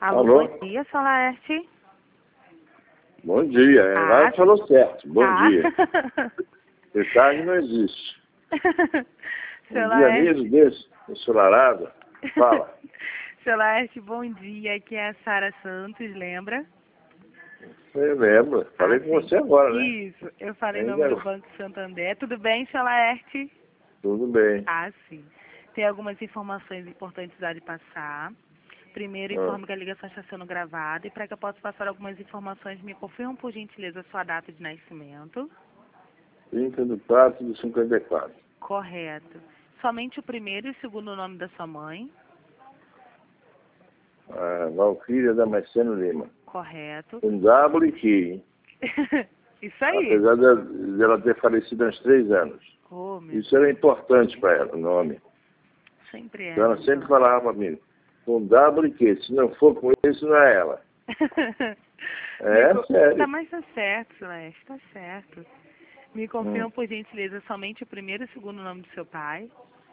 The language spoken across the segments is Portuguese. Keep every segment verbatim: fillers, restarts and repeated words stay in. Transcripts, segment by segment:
Alô, Alô? bom dia, seu Laerte. Bom dia. Ah, Ela falou certo. Bom tá. dia. De tarde não existe. Seu Um dia Laerte. lindo desse, ensolarado. Fala. Seu Laerte, bom dia. Aqui é a Sara Santos, lembra? Você lembra? Falei Ah, com sim. você agora, né? Isso, eu falei em Ainda nome do Banco Santander. Tudo bem, seu Laerte? tudo bem. Ah, sim. Tem algumas informações importantes a lhe passar. Primeiro, Ah, informe que a ligação está sendo gravada e para que eu possa passar algumas informações, me confirma, por gentileza, a sua data de nascimento. trinta de quatro de cinquenta e quatro. Correto. Somente o primeiro e o segundo nome da sua mãe. A Valquíria Damasceno Lima. Correto. Um W aqui, hein? Isso aí. Apesar de, de ela ter falecido há uns três anos. Oh, meu Isso era importante para ela, o nome. Sempre é. Então ela né, sempre seu falava para mim, com W que se não for com isso, não é ela. É, Me co- sério. Tá, mas tá certo, Celeste, tá certo. Me confirma, Hum. por gentileza, somente o primeiro e o segundo nome do seu pai.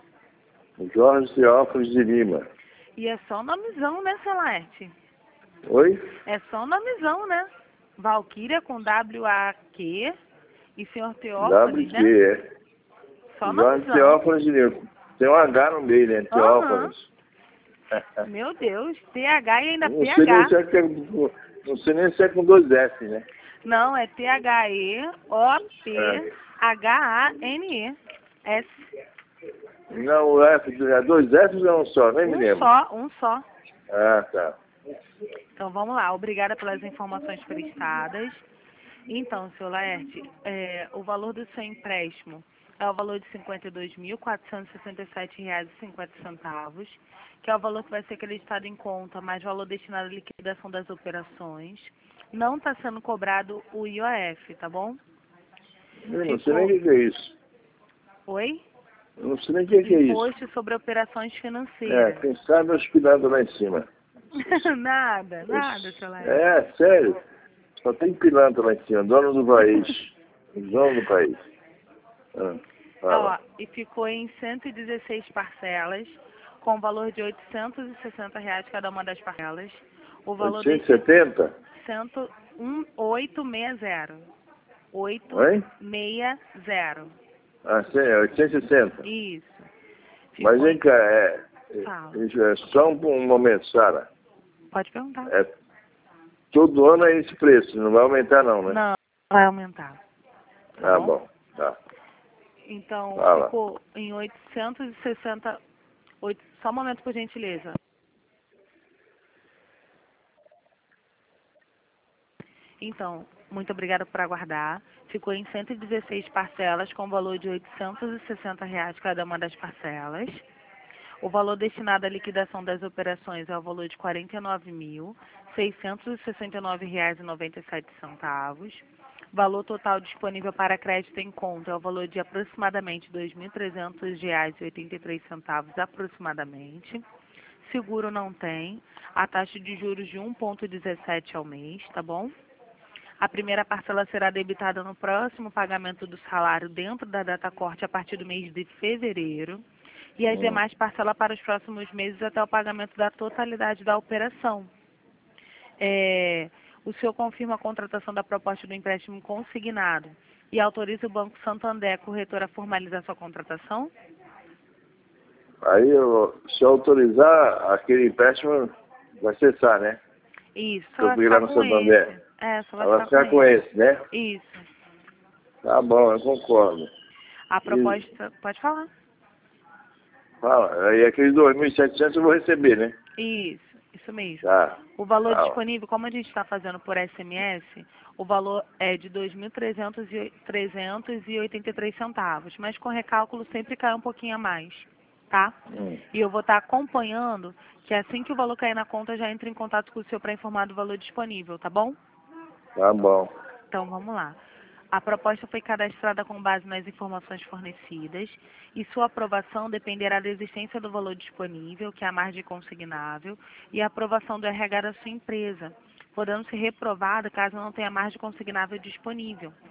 Jorge Teófilos de Lima. E é só o nomezão, né, Celeste? Oi? É só o nomezão, né? Valquíria com W A Q e senhor Teófanes, W né? Q, é. Só Jorge nomezão. Teófilos de Lima. Tem um H no meio, né? Aham. Teófilos. Meu Deus, T H e ainda Não sei nem P H. se é, que é- não sei nem se é com dois S, né? Não, é T H E O P É. H A N E S. Não, o F, é dois S ou é um só? Nem me Um lembro. só, um só. Ah, tá. Então vamos lá, obrigada pelas informações prestadas. Então, senhor Laerte, é, o valor do seu empréstimo é o valor de cinquenta e dois mil, quatrocentos e sessenta e sete reais e cinquenta centavos, que é o valor que vai ser acreditado em conta, mais valor destinado à liquidação das operações. Não está sendo cobrado o I O F, tá bom? Eu não sei Ficou... nem o que que é isso. Oi? Eu não sei nem o que que é isso. Imposto sobre operações É, financeiras. quem sabe hospedado lá em cima. Nada, nada, seu Laerte. É, sério. Só tem pilantra lá em cima, dono do país. Dono do país. Ah, Ó, fala. e ficou em cento e dezesseis parcelas, com valor de oitocentos e sessenta reais cada uma das parcelas. O valor oitocentos e desse setenta? cento, um, oito seis zero. Oi? oito seis zero. Ah, sim, é oitocentos e sessenta. Isso. Mas Ficou vem em... cá, é, Fala. é, é só um, um momento, Sara. Pode perguntar. É, todo ano é esse preço, não vai aumentar não, né? Não, vai aumentar. Tá Ah, bom? bom, tá. Então, Fala. ficou em oitocentos e sessenta... Oito... Só um momento, por gentileza. Então, muito obrigada por aguardar. Ficou em cento e dezesseis parcelas, com valor de oitocentos e sessenta reais cada uma das parcelas. O valor destinado à liquidação das operações é o valor de quarenta e nove mil, seiscentos e sessenta e nove reais e noventa e sete centavos. Valor total disponível para crédito em conta é o valor de aproximadamente dois mil e trezentos reais e oitenta e três centavos aproximadamente. Seguro não tem. A taxa de juros de um vírgula dezessete ao mês, tá bom? A primeira parcela será debitada no próximo pagamento do salário dentro da data corte a partir do mês de fevereiro e as Hum. demais parcelas para os próximos meses até o pagamento da totalidade da operação. É, o senhor confirma a contratação da proposta do empréstimo consignado e autoriza o Banco Santander, corretor, a formalizar sua contratação? Aí, eu, se eu autorizar, aquele empréstimo vai cessar, né? Isso, Se só eu vai pegar ficar no com Santander. esse. É, só vai Ela vai ficar ficar com com esse. esse, né? Isso. Tá bom, eu concordo. A E, proposta, pode falar? fala, aí aqueles dois mil e setecentos eu vou receber, né? Isso, isso mesmo. Tá. O valor Fala. disponível, como a gente está fazendo por S M S, o valor é de dois mil trezentos e oitenta e três centavos, mas com recálculo sempre cai um pouquinho a mais, tá? Hum. E eu vou estar acompanhando, que assim que o valor cair na conta, já entre em contato com o senhor para informar do valor disponível, tá bom? Tá bom. Então, vamos lá. A proposta foi cadastrada com base nas informações fornecidas e sua aprovação dependerá da existência do valor disponível, que é a margem consignável, e a aprovação do R H da sua empresa, podendo ser reprovada caso não tenha margem consignável disponível.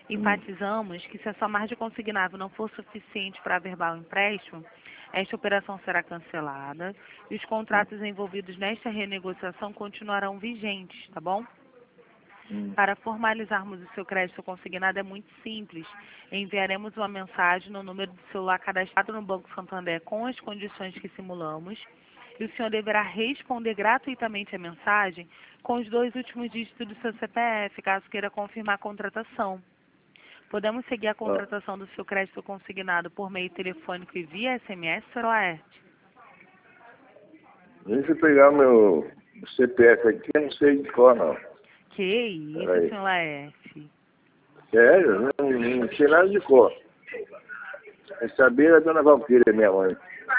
Enfatizamos que se a sua margem consignável não for suficiente para averbar o empréstimo, esta operação será cancelada e os contratos envolvidos nesta renegociação continuarão vigentes, tá bom? Hum. Para formalizarmos o seu crédito consignado é muito simples. Enviaremos uma mensagem no número de celular cadastrado no Banco Santander com as condições que simulamos e o senhor deverá responder gratuitamente a mensagem com os dois últimos dígitos do seu C P F, caso queira confirmar a contratação. Podemos seguir a contratação do seu crédito consignado por meio telefônico e via S M S, senhor Laerte? Deixa eu pegar meu C P F aqui, eu não sei de cor, não. Que isso, senhor Laerte? Sério? Não, não sei nada de cor. É saber a dona Valquíria, minha mãe.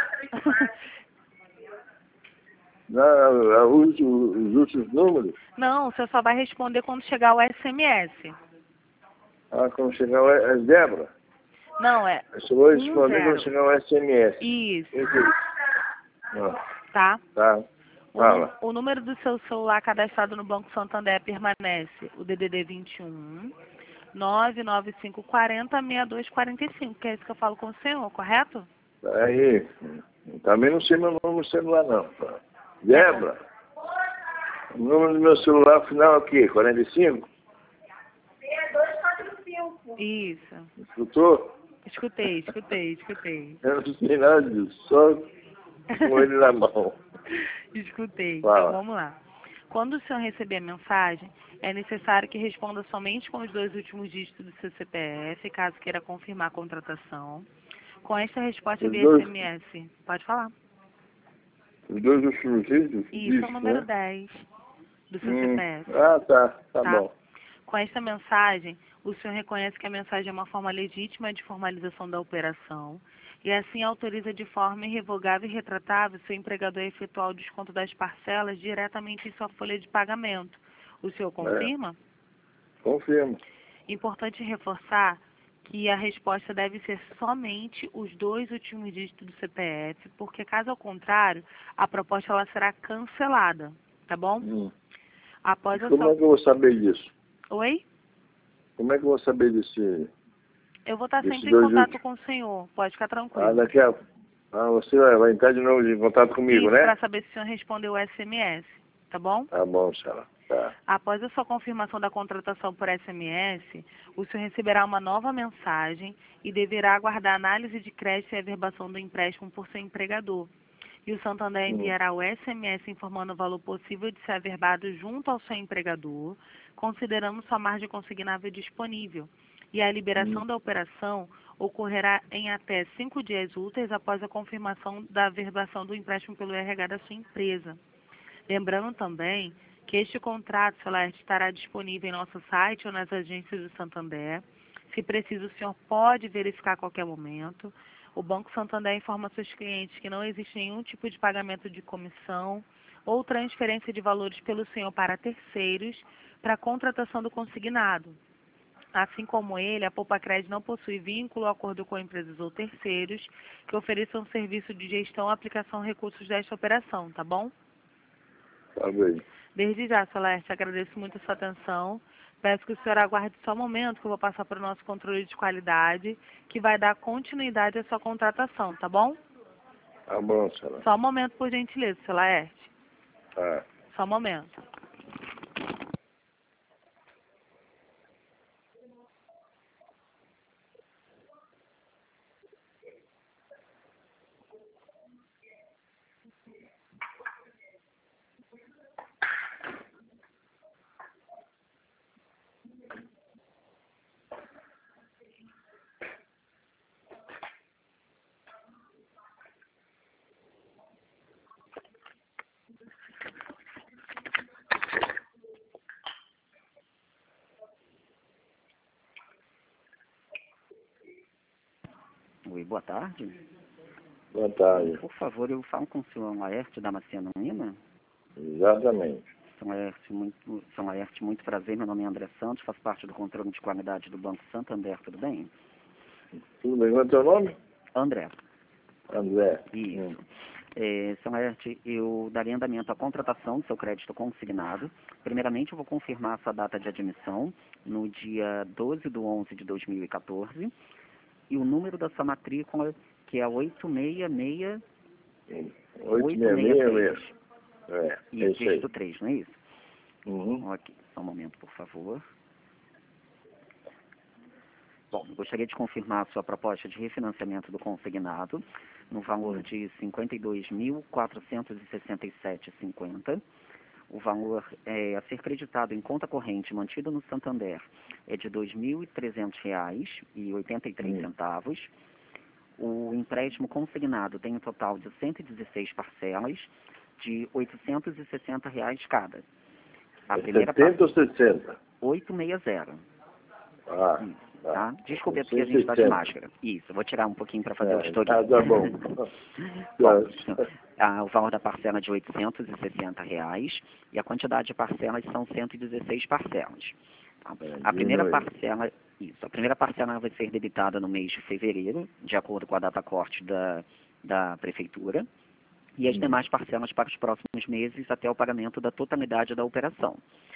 Não, os, os últimos números? Não, o senhor só vai responder quando chegar o S M S. Ah, quando chegar o S Débora? Não, é. Eu só vou responder um zero. quando chegar o S M S. Isso. Não. Tá? Tá. O, Fala. o número do seu celular cadastrado no Banco Santander permanece o D D D vinte e um, nove nove cinco quatro zero, seis dois quatro cinco, que é isso que eu falo com o senhor, correto? Aí, também não sei meu número no celular, não. Débora, o número do meu celular final é o quê? quarenta e cinco? Isso. Escutou? Escutei, escutei, escutei. Eu não sei nada disso, só com ele na mão. Escutei. Fala. Então vamos lá. Quando o senhor receber a mensagem, é necessário que responda somente com os dois últimos dígitos do seu C P F, caso queira confirmar a contratação. Com esta resposta Os via dois? S M S. Pode falar. Os dois últimos dígitos? Isso é o número né? dez do seu Hum. C P F. Ah, tá. Tá, Tá? bom. Com esta mensagem, o senhor reconhece que a mensagem é uma forma legítima de formalização da operação e assim autoriza de forma irrevogável e retratável seu empregador a efetuar o desconto das parcelas diretamente em sua folha de pagamento. O senhor confirma? É. Confirmo. Importante reforçar que a resposta deve ser somente os dois últimos dígitos do C P F, porque caso ao contrário, a proposta ela será cancelada, tá bom? Hum. Após a Como sua... é que eu vou saber disso? Oi? Como é que eu vou saber desse... Eu vou estar Esses sempre em dois contato últimos. com o senhor, pode ficar Ah, tranquilo. daqui a... Ah, você vai, vai entrar de novo em contato comigo, Isso, né? para saber se o senhor respondeu o S M S, tá bom? Tá bom, senhora. Tá. Após a sua confirmação da contratação por S M S, o senhor receberá uma nova mensagem e deverá aguardar análise de crédito e averbação do empréstimo por seu empregador. E o Santander Hum. enviará o S M S informando o valor possível de ser averbado junto ao seu empregador, considerando sua margem consignável disponível. E a liberação Hum. da operação ocorrerá em até cinco dias úteis após a confirmação da averbação do empréstimo pelo R H da sua empresa. Lembrando também que este contrato, Celeste, estará disponível em nosso site ou nas agências do Santander. Se preciso, o senhor pode verificar a qualquer momento. O Banco Santander informa seus clientes que não existe nenhum tipo de pagamento de comissão ou transferência de valores pelo senhor para terceiros para a contratação do consignado. Assim como ele, a Poupa Crédito não possui vínculo ou acordo com empresas ou terceiros que ofereçam serviço de gestão ou aplicação de recursos desta operação, tá bom? Tá bem. Desde já, Celeste, agradeço muito a sua atenção. Peço que o senhor aguarde só um momento que eu vou passar para o nosso controle de qualidade, que vai dar continuidade à sua contratação, tá bom? Tá bom, senhora. Só um momento, por gentileza, Celeste. Tá. Só um momento. Oi, boa tarde. Boa tarde. Por favor, eu falo com o senhor Laerte Damasceno Lima. Exatamente. São Laerte, muito, São Laerte, muito prazer. Meu nome é André Santos, faço parte do controle de qualidade do Banco Santander, tudo bem? Tudo bem, qual é o teu nome? André, André. isso. Hum. É, São Laerte, eu darei andamento à contratação do seu crédito consignado. Primeiramente, eu vou confirmar a sua data de admissão no dia doze de onze de dois mil e quatorze e o número da sua matrícula, que é oito seis seis oito seis seis mesmo. É, e é isso aí. dígito três, não é isso? Uhum. Ok, só um momento, por favor. Bom, eu gostaria de confirmar a sua proposta de refinanciamento do consignado no valor de cinquenta e dois mil, quatrocentos e sessenta e sete reais e cinquenta centavos. O valor é, a ser creditado em conta corrente mantido no Santander é de dois mil e trezentos reais e oitenta e três centavos. O empréstimo consignado tem um total de cento e dezesseis parcelas de oitocentos e sessenta reais cada. A É primeira setenta ou sessenta? oitocentos e sessenta. Ah, Isso, tá. tá? Desculpe, é porque a gente está de máscara. Isso, eu vou tirar um pouquinho para fazer É, o historial. ah, tá bom. Bom, ah, o valor da parcela é de oitocentos e sessenta reais e a quantidade de parcelas são cento e dezesseis parcelas. Tá? A primeira diminui. parcela, isso, a primeira parcela vai ser debitada no mês de fevereiro, de acordo com a data corte da, da prefeitura, e as Hum. demais parcelas para os próximos meses até o pagamento da totalidade da operação.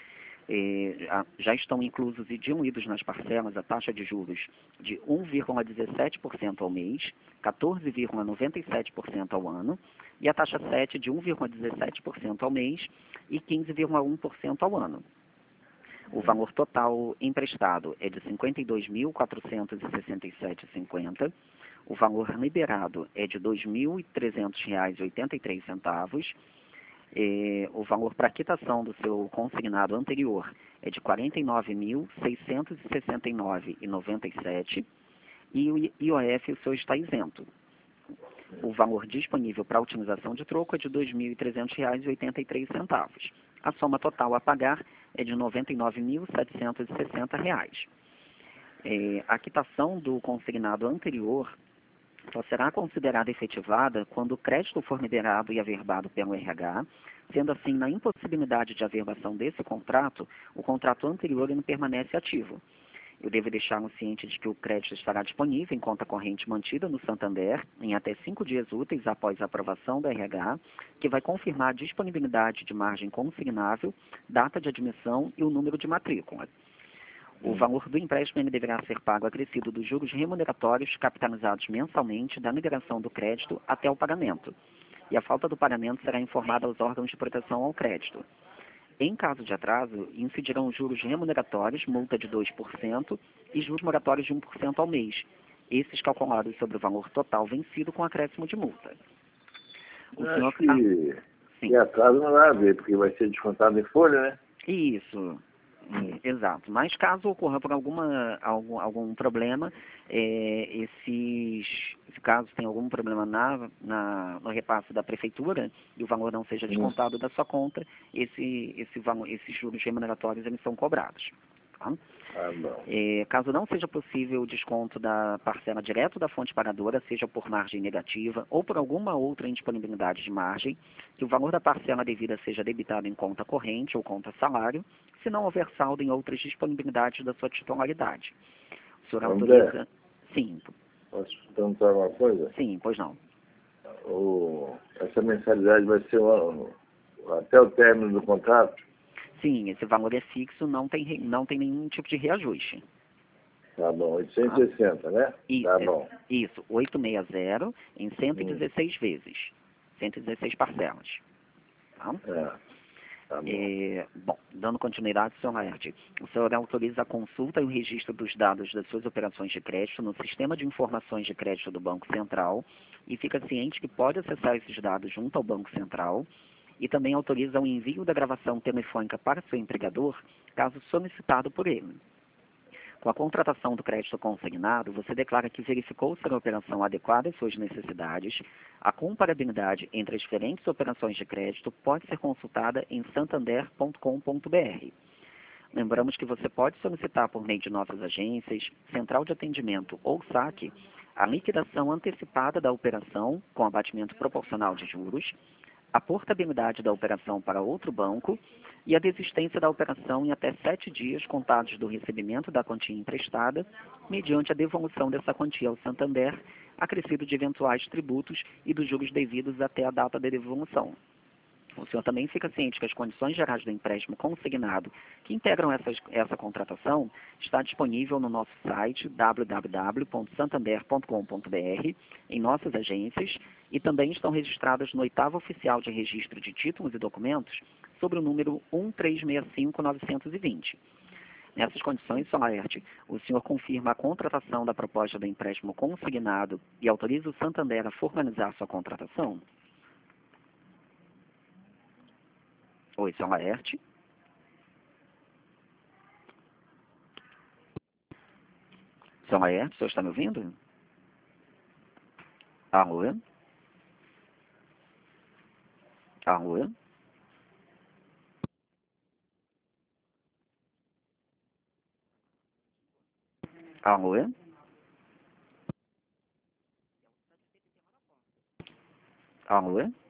Eh, já- já estão inclusos e diluídos nas parcelas a taxa de juros de um vírgula dezessete por cento ao mês, quatorze vírgula noventa e sete por cento ao ano, e a taxa sete de um vírgula dezessete por cento ao mês e quinze vírgula um por cento ao ano. O valor total emprestado é de cinquenta e dois mil, quatrocentos e sessenta e sete reais e cinquenta centavos. O valor liberado é de dois mil e trezentos reais e oitenta e três centavos. Eh, o valor para quitação do seu consignado anterior é de quarenta e nove mil, seiscentos e sessenta e nove reais e noventa e sete centavos e o I O F o seu está isento. O valor disponível para utilização de troco é de dois mil e trezentos reais e oitenta e três centavos. A soma total a pagar é de noventa e nove mil, setecentos e sessenta reais. Eh, a quitação do consignado anterior só será considerada efetivada quando o crédito for liberado e averbado pelo R H, sendo assim, na impossibilidade de averbação desse contrato, o contrato anterior não permanece ativo. Eu devo deixá-lo ciente de que o crédito estará disponível em conta corrente mantida no Santander em até cinco dias úteis após a aprovação do R H, que vai confirmar a disponibilidade de margem consignável, data de admissão e o número de matrícula. O valor do empréstimo ele deverá ser pago acrescido dos juros remuneratórios capitalizados mensalmente da migração do crédito até o pagamento. E a falta do pagamento será informada aos órgãos de proteção ao crédito. Em caso de atraso, incidirão juros remuneratórios, multa de dois por cento e juros moratórios de um por cento ao mês, esses calculados sobre o valor total vencido com acréscimo de multa. O Eu senhor... acho que, Ah, sim. que atraso não vai haver, porque vai ser descontado em folha, né? Isso. Hum, Exato. Mas caso ocorra por alguma, algum, algum problema, é, esses, se caso tem algum problema na, na, no repasse da prefeitura e o valor não seja descontado da sua conta, esse, esse valor, esses juros remuneratórios eles são cobrados. Tá? Ah, bom. É, caso não seja possível o desconto da parcela direto da fonte pagadora, seja por margem negativa ou por alguma outra indisponibilidade de margem, que o valor da parcela devida seja debitado em conta corrente ou conta salário, se não houver saldo em outras disponibilidades da sua titularidade. O senhor André, autoriza... Sim, posso perguntar uma coisa? sim, pois não. O, essa mensalidade vai ser uma, até o término do contrato? Sim, esse valor é fixo, não tem, re- não tem nenhum tipo de reajuste. Tá bom, oitocentos e sessenta, né? Isso, Tá bom. isso, oitocentos e sessenta em cento e dezesseis vezes, cento e dezesseis parcelas. Tá? É, tá bom. É, bom, dando continuidade, senhor Laerte, o senhor autoriza a consulta e o registro dos dados das suas operações de crédito no Sistema de Informações de Crédito do Banco Central e fica ciente que pode acessar esses dados junto ao Banco Central e também autoriza o envio da gravação telefônica para seu empregador, caso solicitado por ele. Com a contratação do crédito consignado, você declara que verificou ser a operação adequada às suas necessidades. A comparabilidade entre as diferentes operações de crédito pode ser consultada em santander ponto com ponto br. Lembramos que você pode solicitar por meio de nossas agências, central de atendimento ou saque, a liquidação antecipada da operação com abatimento proporcional de juros, a portabilidade da operação para outro banco e a desistência da operação em até sete dias contados do recebimento da quantia emprestada, mediante a devolução dessa quantia ao Santander, acrescido de eventuais tributos e dos juros devidos até a data da devolução. O senhor também fica ciente que as condições gerais do empréstimo consignado que integram essas, essa contratação está disponível no nosso site w w w ponto santander ponto com ponto b r, em nossas agências, e também estão registradas no oitavo oficial de registro de títulos e documentos sobre o número um três seis cinco nove dois zero. Nessas condições, senhor Laerte, o senhor confirma a contratação da proposta do empréstimo consignado e autoriza o Santander a formalizar sua contratação? Oi, senhor Laerte. Senhor Laerte, o senhor está me ouvindo? Alô? Alô? Alô? Alô?